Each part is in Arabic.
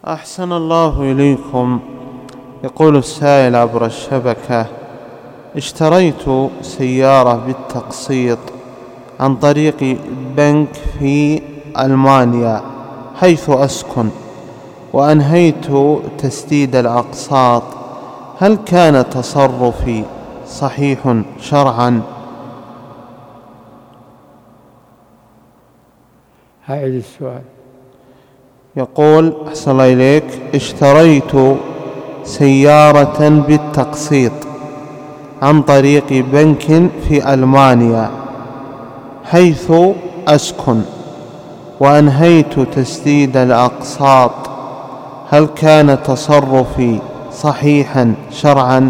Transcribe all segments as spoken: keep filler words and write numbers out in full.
أحسن الله إليكم. يقول السائل عبر الشبكة: اشتريت سيارة بالتقسيط عن طريق بنك في ألمانيا حيث أسكن، وأنهيت تسديد الأقساط، هل كان تصرفي صحيح شرعا؟ هاي السؤال. يقول: أحسن الله إليك، اشتريت سيارة بالتقسيط عن طريق بنك في ألمانيا حيث أسكن، وأنهيت تسديد الأقساط، هل كان تصرفي صحيحا شرعا؟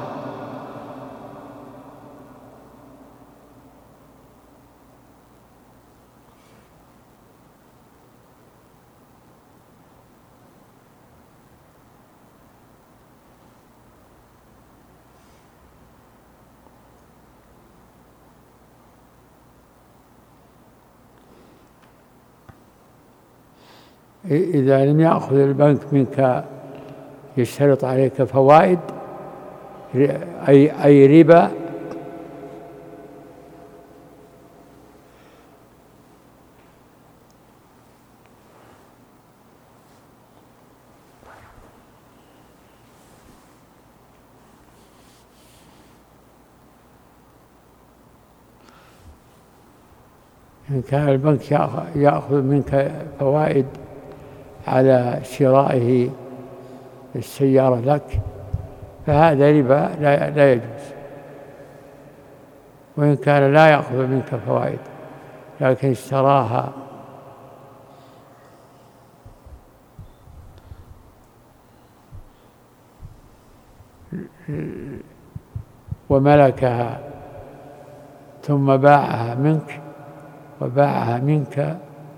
إذا لم يأخذ البنك منك يشترط عليك فوائد أي أي ربا، إن كان البنك يأخذ منك فوائد على شرائه السيارة لك فهذا ربا لا, لا يجوز. وإن كان لا يأخذ منك فوائد لكن اشتراها وملكها ثم باعها منك وباعها منك،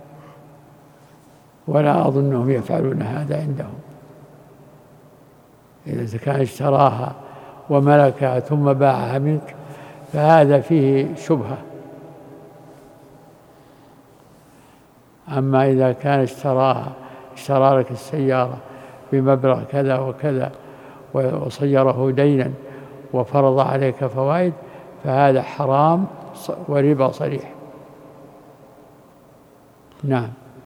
ولا أظنهم يفعلون هذا عندهم. إذا كان اشتراها وملكها ثم باعها منك فهذا فيه شبهة. أما إذا كان اشتراها اشترى لك السيارة بمبلغ كذا وكذا وصيره دينا وفرض عليك فوائد فهذا حرام وربا صريح. نعم.